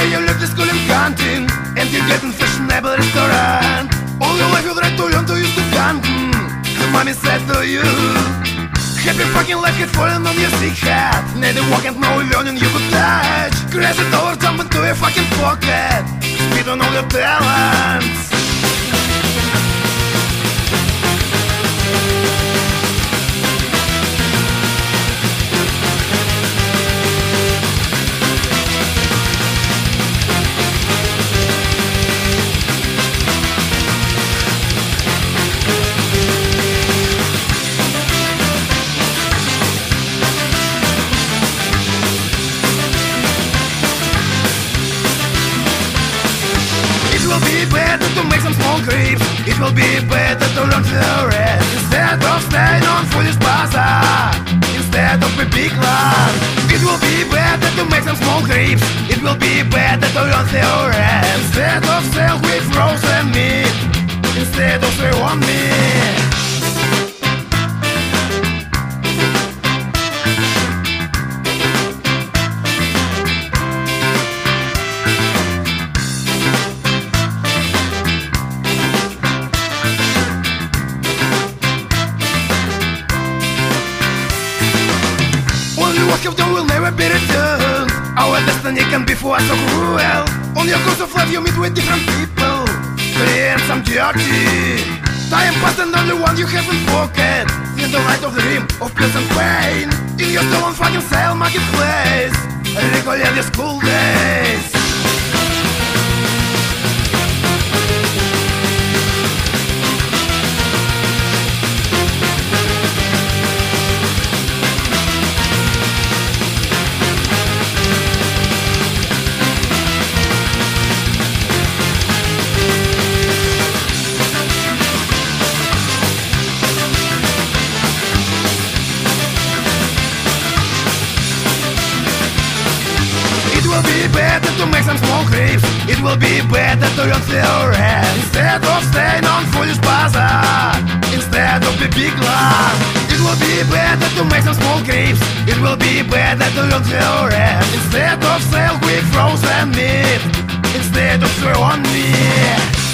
way you live the school in canteen, and you get in fashionable restaurant. All your life you try to learn to use the canteen. Mommy said to you, happy fucking life had fallen on your sick head. Neither walk and no learning you could touch. Crazy dollar jump into your fucking pocket. Spit on all your talents. It will be better to make some small creeps. It will be better to learn the rest. Instead of staying on foolish bazaar, instead of a big land. It will be better to make some small creeps. It will be better to learn the rest. Instead of sell with frozen meat, instead of say on me. What you've done will never be returned. Our destiny can be for us so cruel. On your course of life you meet with different people, free and some dirty. Time past and only one you have in pocket. In the light of the dream of peace and pain. In your stolen fucking sale marketplace, recollect your school days. It will be better to make some small creeps. It will be better to learn theory. Instead of staying on foolish bazaar, instead of the big land. It will be better to make some small creeps. It will be better to learn theory. Instead of sell quick frozen meat, instead of throw on me.